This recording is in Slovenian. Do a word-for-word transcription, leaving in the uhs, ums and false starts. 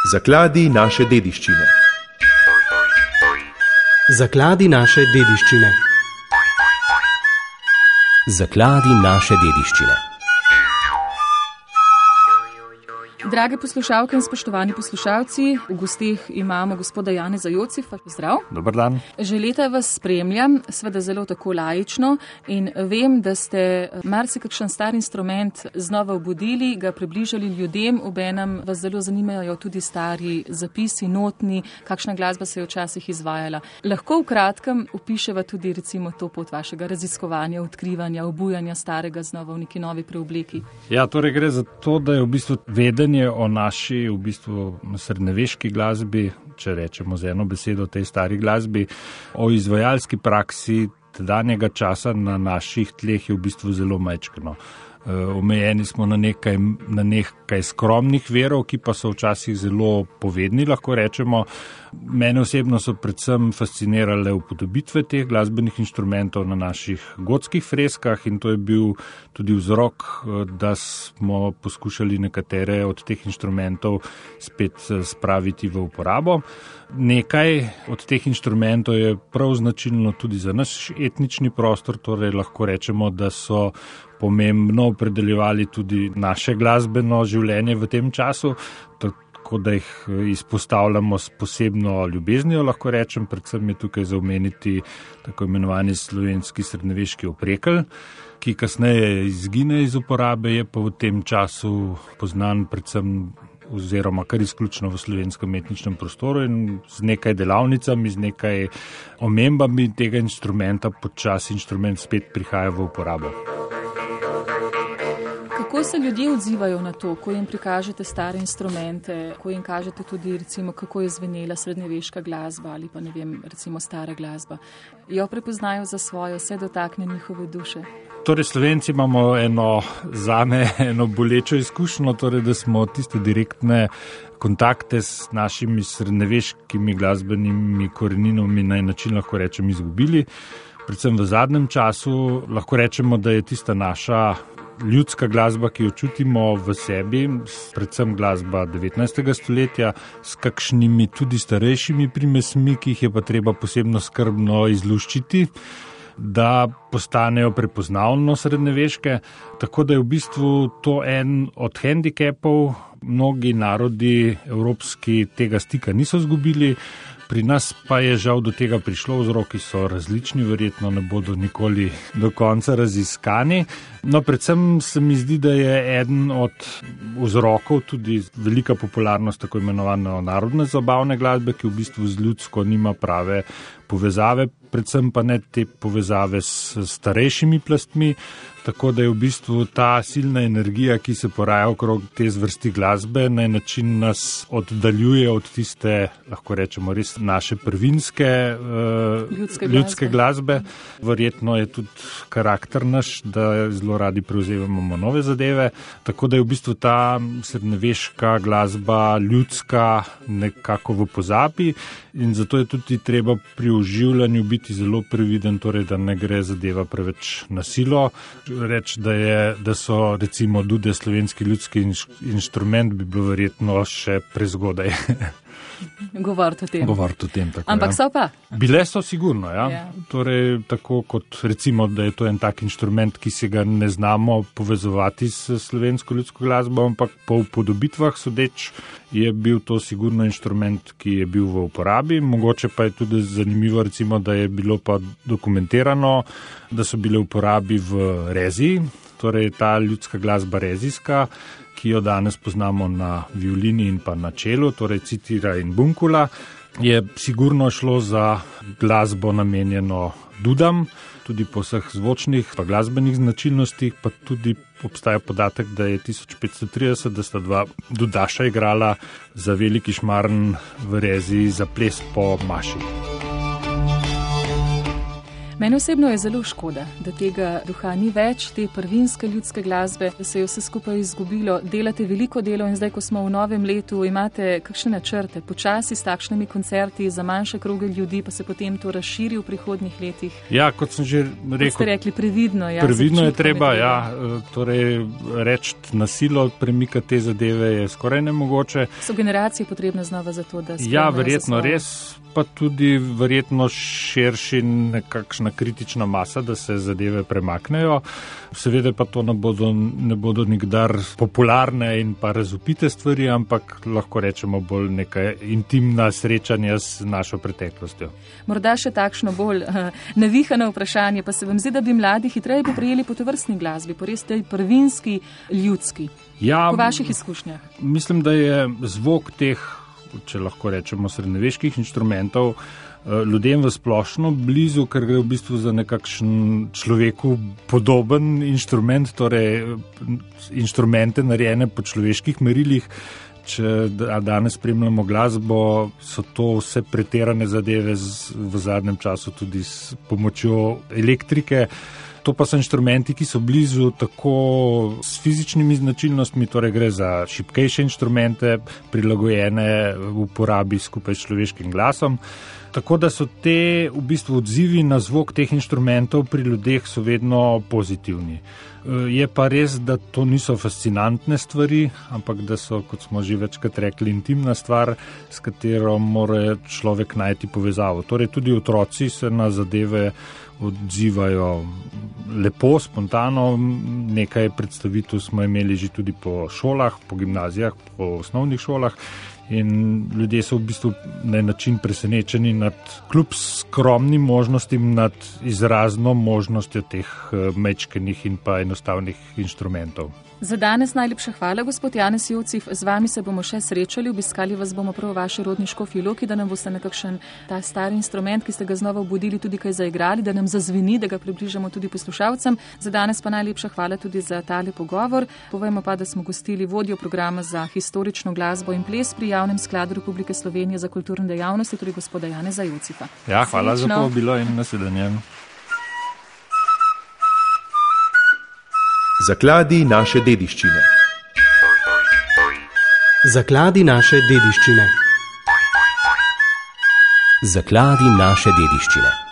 Zakladi naše dediščine. Zakladi naše dediščine. Zakladi naše dediščine. Drage poslušalke in spoštovani poslušalci, v gostih imamo gospoda Janeza Jocifa. Zdrav. Dobar dan. Že leta vas spremljam, seveda zelo tako laično, in vem, da ste marsikakšen star instrument znova obudili, ga približali ljudem, obenem vas zelo zanimajo tudi stari zapisi, notni, kakšna glasba se je včasih izvajala. Lahko v kratkem opiševa tudi recimo to pot vašega raziskovanja, odkrivanja, obujanja starega znova v neki novi preobleki. Ja, torej gre za to, da je v bistvu vedenje o naši v bistvu srednjeveški glasbi, če rečemo z eno besedo tej stari glasbi, o izvajalski praksi tedanjega časa na naših tleh je v bistvu zelo majčkeno. Omejeni smo na nekaj, na nekaj skromnih verov, ki pa so včasih zelo povedni, lahko rečemo. Mene osebno so predvsem fascinirale upodobitve teh glasbenih inštrumentov na naših gotskih freskah in to je bil tudi vzrok, da smo poskušali nekatere od teh inštrumentov spet spraviti v uporabo. Nekaj od teh inštrumentov je prav značilno tudi za naš etnični prostor, torej lahko rečemo, da so pomembno opredeljevali tudi naše glasbeno življenje v tem času, tako da jih izpostavljamo s posebno ljubeznijo, lahko rečem, predvsem je tukaj za omeniti tako imenovani slovenski srednjeveški oprekelj, ki kasneje izgine iz uporabe, je pa v tem času poznan predvsem oziroma kar izključno v slovenskem etničnem prostoru in z nekaj delavnicami, z nekaj omembami tega instrumenta počasi inštrument spet prihaja v uporabo. Kako se ljudje odzivajo na to, ko jim prikažete stare instrumente, ko jim kažete tudi, recimo, kako je zvenela srednjeveška glasba ali pa ne vem, recimo stara glasba? Jo prepoznajo za svojo, se dotakne njihove duše? Torej, Slovenci imamo eno zame, eno bolečo izkušnjo, torej, da smo tiste direktne kontakte s našimi srednjeveškimi glasbenimi koreninami na en način, lahko rečem, izgubili. Predvsem v zadnjem času lahko rečemo, da je tista naša ljudska glasba, ki jo čutimo v sebi, predvsem glasba devetnajstega stoletja, s kakšnimi tudi starejšimi primesmi, ki jih je pa treba posebno skrbno izluščiti, da postanejo prepoznavno srednjeveške, tako da je v bistvu to en od hendikepov. Mnogi narodi evropski tega stika niso izgubili, pri nas pa je žal do tega prišlo, vzroki so različni, verjetno ne bodo nikoli do konca raziskani. No, predvsem se mi zdi, da je eden od vzrokov tudi velika popularnost tako imenovane narodne zabavne glasbe, ki v bistvu z ljudsko nima prave povezave, predvsem pa ne te povezave s starejšimi plastmi, tako da je v bistvu ta silna energija, ki se poraja okrog te zvrsti glasbe, na način nas oddaljuje od tiste, lahko rečemo, res naše prvinske uh, ljudske, ljudske glasbe. glasbe. Verjetno je tudi karakter naš, da zelo radi prevzemamo nove zadeve, tako da je v bistvu ta srednjeveška glasba ljudska nekako v pozabi in zato je tudi treba pri oživljanju biti zelo previden, torej da ne gre zadeva preveč na silo. Reči, da, je, da so recimo dude slovenski ljudski inštrument, bi bilo verjetno še prezgodaj. Govoriti o tem. Govoriti o tem, tako. Ampak ja. so pa? Bile so sigurno, ja. ja. Torej, tako kot recimo, da je to en tak inštrument, ki se ga ne znamo povezovati s slovensko ljudsko glasbo, ampak po upodobitvah sodeč je bil to sigurno inštrument, ki je bil v uporabi. Mogoče pa je tudi zanimivo, recimo, da je bilo pa dokumentirano, da so bile v uporabi v reziji, torej ta ljudska glasba rezijska, ki jo danes poznamo na violini in pa na čelu, torej citira in bunkula, je sigurno šlo za glasbo namenjeno dudam, tudi po vseh zvočnih pa glasbenih značilnostih, pa tudi obstaja podatek, da je tisoč petsto trideset, da sta dva dudaša igrala za veliki šmarn v reziji za ples po maši. Meni osebno je zelo škoda, da tega duha ni več, te prvinske ljudske glasbe, da se je vse skupaj izgubilo. Delate veliko delo in zdaj, ko smo v novem letu, imate kakšne načrte, počasi s takšnimi koncerti za manjše kroge ljudi, pa se potem to razširi v prihodnjih letih? Ja, kot sem že rekel, ste rekli, previdno. Ja, previdno je treba, treba. Ja, torej reči na silo premikati te zadeve je skoraj nemogoče. So generacije potrebne znova za to, da spremljajo? Ja, verjetno res, pa tudi verjetno širši nekakšna kritična masa, da se zadeve premaknejo. Seveda pa to ne bodo, ne bodo nikdar popularne in pa razupite stvari, ampak lahko rečemo bolj neka intimna srečanja s našo preteklostjo. Morda še takšno bolj uh, navihano vprašanje, pa se vam zdi, da bi mladi hitreje poprijeli po tovrstni glasbi, po res tej prvinski ljudski, ja, po vaših izkušnjah? Mislim, da je zvok teh, če lahko rečemo, srednjeveških inštrumentov ljudem v splošno blizu, ker gre v bistvu za nekakšen človeku podoben inštrument, torej inštrumente narejene po človeških merilih. Če danes spremljamo glasbo, so to vse pretirane zadeve z, v zadnjem času tudi s pomočjo elektrike. To pa so inštrumenti, ki so blizu tako s fizičnimi značilnostmi, torej gre za šibkejše inštrumente, prilagojene v uporabi skupaj s človeškim glasom. Tako da so te v bistvu odzivi na zvok teh inštrumentov pri ljudeh so vedno pozitivni. Je pa res, da to niso fascinantne stvari, ampak da so, kot smo že večkrat rekli, intimna stvar, s katero mora človek najti povezavo. Torej tudi otroci se na zadeve odzivajo lepo, spontano. Nekaj predstavitev smo imeli že tudi po šolah, po gimnazijah, po osnovnih šolah. In ljudje so v bistvu na način presenečeni nad kljub skromnim možnostim, nad izrazno možnostjo teh mečkenih in pa enostavnih inštrumentov. Za danes najlepša hvala, gospod Janez Jocif. Z vami se bomo še srečali, obiskali vas bomo prav v vaši rodni Škofji Loki, da nam boste nekakšen ta stari instrument, ki ste ga znova obudili, tudi kaj zaigrali, da nam zazveni, da ga približamo tudi poslušalcem. Za danes pa najlepša hvala tudi za tale pogovor. Povejmo pa, da smo gostili vodjo programa za historično glasbo in ples pri Javnem skladu Republike Slovenije za kulturne dejavnosti, tudi gospoda Janeza Jocifa. Ja, hvala Srečno. Za povabilo in nasvidenje. Zakladi naše dediščine. Zakladi naše dediščine. Zakladi naše dediščine.